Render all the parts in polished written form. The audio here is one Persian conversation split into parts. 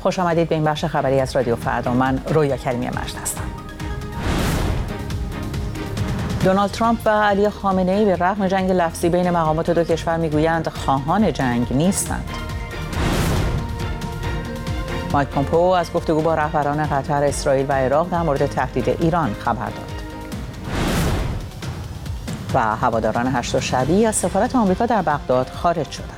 خوش آمدید به این بخش خبری از رادیو فردا. من رویا کریمی مجد هستم. دونالد ترامپ و علی خامنه‌ای به رغم جنگ لفظی بین مقامات دو کشور میگویند خواهان جنگ نیستند. مایک پومپئو از گفتگو با رهبران قطر، اسرائیل و عراق در مورد تهدید ایران خبر داد. و هواداران هشت‌الشعبی از سفارت آمریکا در بغداد خارج شدند.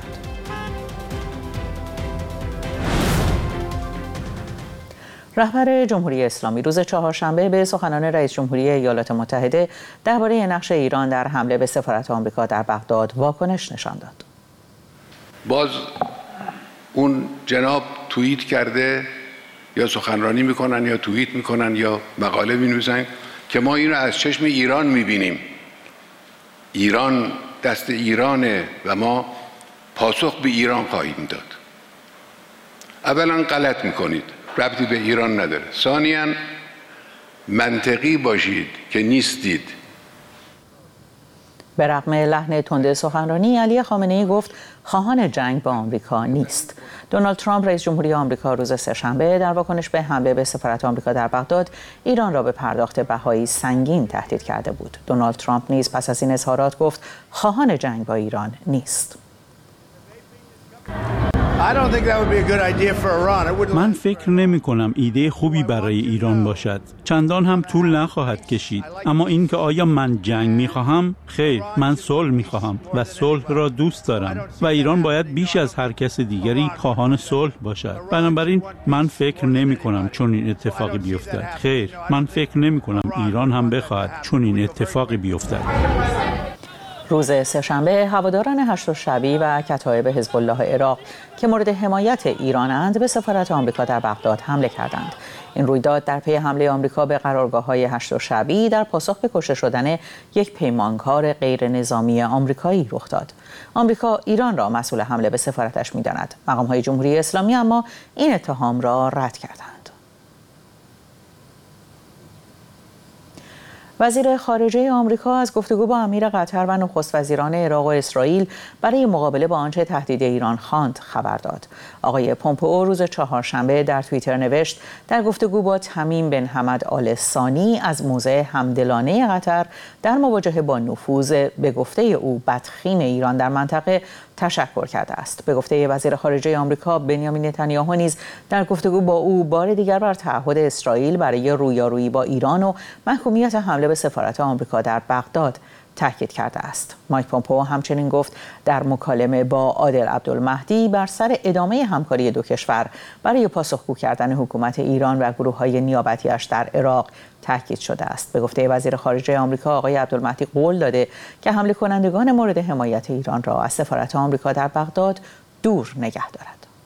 رهبر جمهوری اسلامی روز چهارشنبه به سخنان رئیس جمهوری ایالات متحده درباره نقش ایران در حمله به سفارت آمریکا در بغداد واکنش نشان داد. باز اون جناب توییت کرده یا سخنرانی میکنن یا توییت میکنن یا مقاله مینویسن که ما این رو از چشم ایران میبینیم. ایران دست ایرانه و ما پاسخ به ایران خواهیم داد. اولا غلط میکنید، ربطی به ایران نداره. ثانیاً منطقی باشید که نیستید. به رغم لحن تند سخنرانی، علی خامنه‌ای گفت خواهان جنگ با آمریکا نیست. دونالد ترامپ رئیس جمهوری آمریکا روز سه‌شنبه در واکنش به حمله به سفارت آمریکا در بغداد ایران را به پرداخت بهایی سنگین تهدید کرده بود. دونالد ترامپ نیز پس از این اظهارات گفت خواهان جنگ با ایران نیست. من فکر نمی کنم ایده خوبی برای ایران باشد. چندان هم طول نخواهد کشید. اما این که آیا من جنگ می خواهم؟ خیر، من صلح می خواهم و صلح را دوست دارم و ایران باید بیش از هر کس دیگری خواهان صلح باشد. بنابراین من فکر نمی کنم چون این اتفاقی بیفتد. خیر، من فکر نمی کنم ایران هم بخواهد چون این اتفاقی بیفتد. روز سه‌شنبه هواداران هشت‌الشعبی و کتایب حزب الله عراق که مورد حمایت ایرانند به سفارت آمریکا در بغداد حمله کردند. این رویداد در پی حمله آمریکا به قرارگاه‌های هشت‌الشعبی در پاسخ به کشته شدن یک پیمانکار غیر نظامی آمریکایی رخ داد. آمریکا ایران را مسئول حمله به سفارتش می‌داند. مقام‌های جمهوری اسلامی اما این اتهام را رد کردند. وزیر خارجه آمریکا از گفتگو با امیر قطر و نخست وزیران عراق و اسرائیل برای مقابله با آنچه تهدید ایران خواند خبر داد. آقای پومپئو روز چهارشنبه در توییتر نوشت در گفتگو با تمیم بن حمد آل ثانی از موضع همدلانه قطر در مواجهه با نفوذ به گفته او بدخیم ایران در منطقه تشکر کرده است. به گفته وزیر خارجه آمریکا بنیامین نتانیاهو نیز در گفتگو با او بار دیگر بر تعهد اسرائیل برای رویارویی با ایران و محکومیت حمله به سفارت آمریکا در بغداد تاکید کرده است. مایک پومپئو همچنین گفت در مکالمه با عادل عبدالمهدی بر سر ادامه همکاری دو کشور برای پاسخگو کردن حکومت ایران و گروه‌های نیابتی‌اش در عراق تاکید شده است. به گفته وزیر خارجه آمریکا آقای عبدالمهدی قول داده که حمله کنندگان مورد حمایت ایران را از سفارت آمریکا در بغداد دور نگه دارد.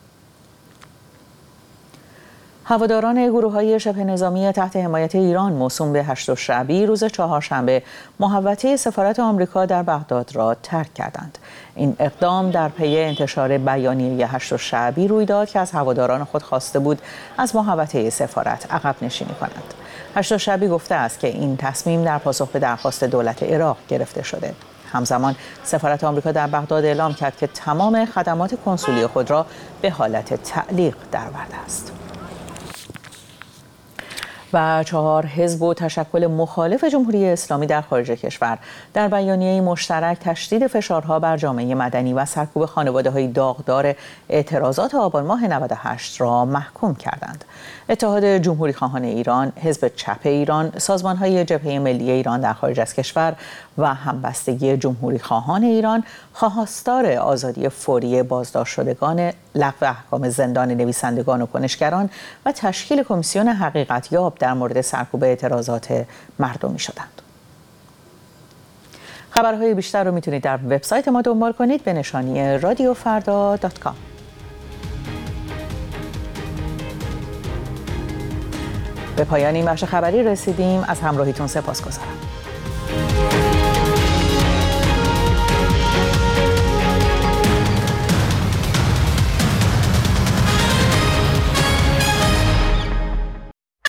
هواداران گروه‌های شبه نظامی تحت حمایت ایران موسوم به هشت‌الشعبی روز چهارشنبه محوطه سفارت آمریکا در بغداد را ترک کردند. این اقدام در پی انتشار بیانیه هشت‌الشعبی روی داد که از هواداران خود خواسته بود از محوطه سفارت عقب نشینی کنند. هشت‌الشعبی گفته است که این تصمیم در پاسخ به درخواست دولت عراق گرفته شده. همزمان سفارت آمریکا در بغداد اعلام کرد که تمام خدمات کنسولی خود را به حالت تعلیق درآورده است. و 4 حزب و تشکل مخالف جمهوری اسلامی در خارج کشور در بیانیه مشترک تشدید فشارها بر جامعه مدنی و سرکوب خانواده‌های داغدار اعتراضات آبان ماه 98 را محکوم کردند. اتحاد جمهوری‌خواهان ایران، حزب چپ ایران، سازمان‌های جبهه ملی ایران در خارج از کشور و همبستگی جمهوری‌خواهان ایران خواستار آزادی فوری بازداشت شدگان، لغو احکام زندان نویسندگان و کنشگران و تشکیل کمیسیون حقیقت‌یاب در مورد سرکوب اعتراضات مردمی شدند. خبرهای بیشتر رو میتونید در وبسایت ما دنبال کنید به نشانی radiofarda.com. به پایان این بخش خبری رسیدیم. از همراهیتون سپاسگزارم.